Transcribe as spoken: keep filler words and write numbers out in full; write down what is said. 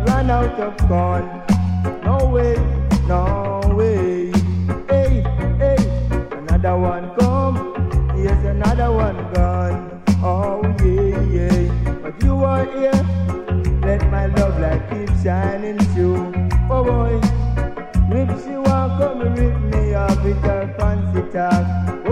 ran out of corn. No way, no way. Hey, hey, another one come. Yes, another one gone. Oh yeah, yeah. But you are here. Let my love light keep shining through. Oh boy, if she want come rip me up with her fancy talk.